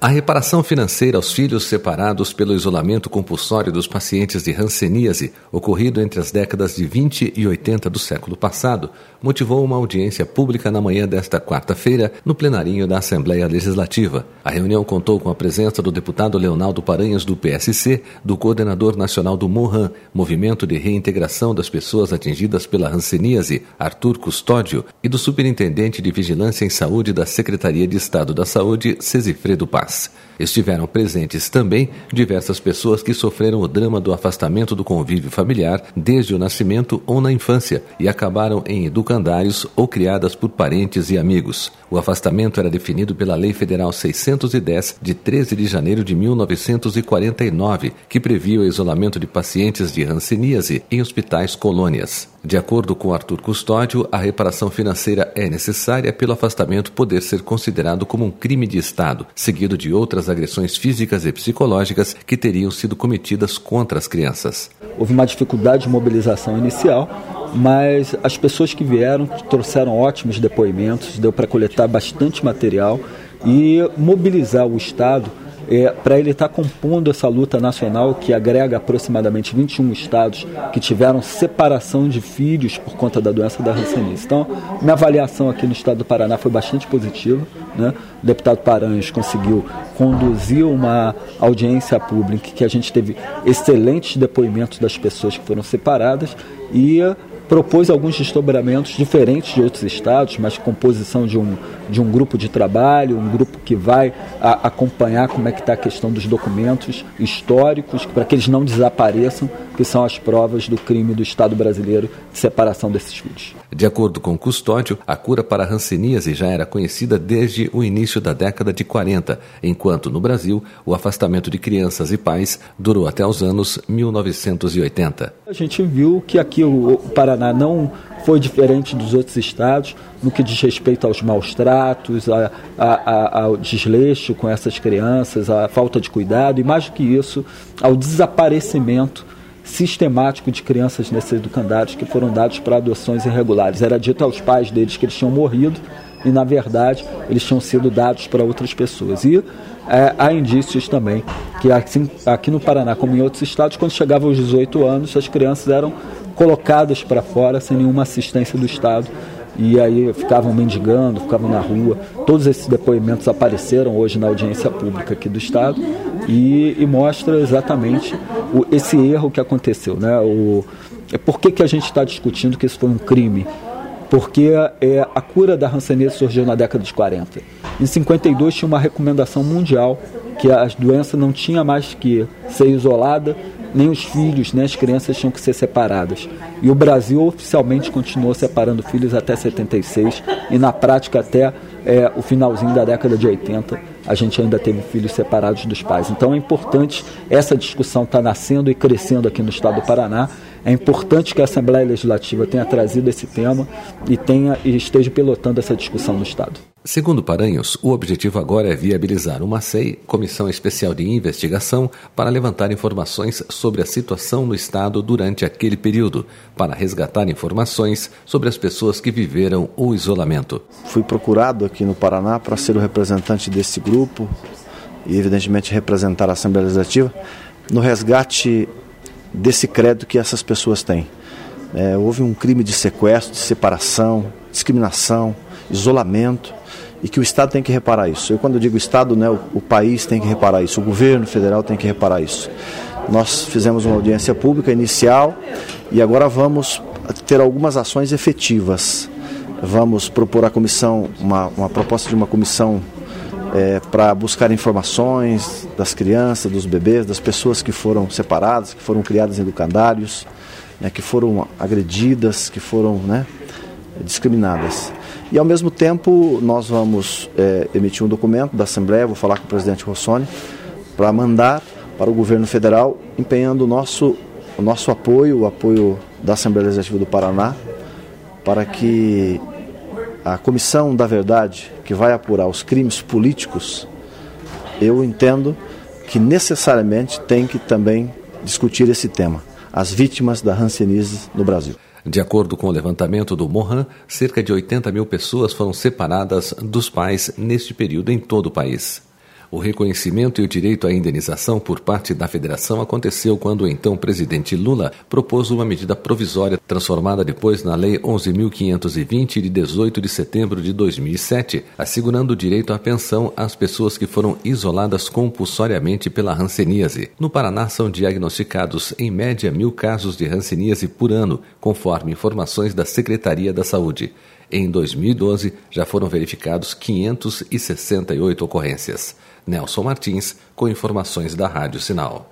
A reparação financeira aos filhos separados pelo isolamento compulsório dos pacientes de hanseníase, ocorrido entre as décadas de 20 e 80 do século passado, motivou uma audiência pública na manhã desta quarta-feira no plenarinho da Assembleia Legislativa. A reunião contou com a presença do deputado Leonaldo Paranhos, do PSC, do coordenador nacional do MOHAN, Movimento de Reintegração das Pessoas Atingidas pela Hanseníase, Arthur Custódio, e do superintendente de Vigilância em Saúde da Secretaria de Estado da Saúde, Cesifredo Paz. Estiveram presentes também diversas pessoas que sofreram o drama do afastamento do convívio familiar desde o nascimento ou na infância e acabaram em educandários ou criadas por parentes e amigos. O afastamento era definido pela Lei Federal 610, de 13 de janeiro de 1949, que previa o isolamento de pacientes de hanseníase em hospitais colônias. De acordo com Arthur Custódio, a reparação financeira é necessária pelo afastamento poder ser considerado como um crime de Estado, seguido de outras agressões físicas e psicológicas que teriam sido cometidas contra as crianças. Houve uma dificuldade de mobilização inicial, mas as pessoas que vieram trouxeram ótimos depoimentos, deu para coletar bastante material e mobilizar o Estado para ele estar compondo essa luta nacional que agrega aproximadamente 21 estados que tiveram separação de filhos por conta da doença da hanseníase. Então, minha avaliação aqui no estado do Paraná foi bastante positiva, né? O deputado Paranhos conseguiu conduzir uma audiência pública que a gente teve excelentes depoimentos das pessoas que foram separadas e propôs alguns desdobramentos diferentes de outros estados, mas composição de um grupo de trabalho, um grupo que vai acompanhar como é que está a questão dos documentos históricos, para que eles não desapareçam, que são as provas do crime do Estado brasileiro de separação desses filhos. De acordo com o Custódio, a cura para a hanseníase já era conhecida desde o início da década de 40, enquanto no Brasil o afastamento de crianças e pais durou até os anos 1980. A gente viu que aqui o Paraná não foi diferente dos outros estados no que diz respeito aos maus tratos, ao desleixo com essas crianças, à falta de cuidado e, mais do que isso, ao desaparecimento sistemático de crianças nesses educandários que foram dados para adoções irregulares. Era dito aos pais deles que eles tinham morrido e, na verdade, eles tinham sido dados para outras pessoas. E há indícios também que, assim, aqui no Paraná, como em outros estados, quando chegavam aos 18 anos, as crianças eram colocadas para fora sem nenhuma assistência do Estado e aí ficavam mendigando, ficavam na rua. Todos esses depoimentos apareceram hoje na audiência pública aqui do Estado e mostra exatamente esse erro que aconteceu, né? Por que a gente está discutindo que isso foi um crime? Porque a cura da hanseníase surgiu na década de 40. Em 52 tinha uma recomendação mundial que a doença não tinha mais que ser isolada, nem os filhos, nem as crianças tinham que ser separadas. E o Brasil oficialmente continuou separando filhos até 76 e na prática até o finalzinho da década de 80 a gente ainda teve filhos separados dos pais. Então é importante, essa discussão está nascendo e crescendo aqui no estado do Paraná. É importante que a Assembleia Legislativa tenha trazido esse tema e esteja pilotando essa discussão no estado. Segundo Paranhos, o objetivo agora é viabilizar uma CEI, Comissão Especial de Investigação, para levantar informações sobre a situação no Estado durante aquele período, para resgatar informações sobre as pessoas que viveram o isolamento. Fui procurado aqui no Paraná para ser o representante desse grupo e, evidentemente, representar a Assembleia Legislativa no resgate desse crédito que essas pessoas têm. Houve um crime de sequestro, de separação, discriminação, isolamento, e que o Estado tem que reparar isso. Quando eu digo Estado, né, o país tem que reparar isso, o governo federal tem que reparar isso. Nós fizemos uma audiência pública inicial e agora vamos ter algumas ações efetivas. Vamos propor à comissão, uma proposta de uma comissão para buscar informações das crianças, dos bebês, das pessoas que foram separadas, que foram criadas em educandários, né, que foram agredidas, que foram discriminadas. E, ao mesmo tempo, nós vamos emitir um documento da Assembleia, vou falar com o presidente Rossoni, para mandar para o governo federal, empenhando o nosso apoio, o apoio da Assembleia Legislativa do Paraná, para que a Comissão da Verdade, que vai apurar os crimes políticos, eu entendo que necessariamente tem que também discutir esse tema, as vítimas da hanseníase no Brasil. De acordo com o levantamento do MOHAN, cerca de 80 mil pessoas foram separadas dos pais neste período em todo o país. O reconhecimento e o direito à indenização por parte da federação aconteceu quando o então presidente Lula propôs uma medida provisória transformada depois na Lei 11.520 de 18 de setembro de 2007, assegurando o direito à pensão às pessoas que foram isoladas compulsoriamente pela hanseníase. No Paraná são diagnosticados em média 1.000 casos de hanseníase por ano, conforme informações da Secretaria da Saúde. Em 2012, já foram verificados 568 ocorrências. Nelson Martins, com informações da Rádio Sinal.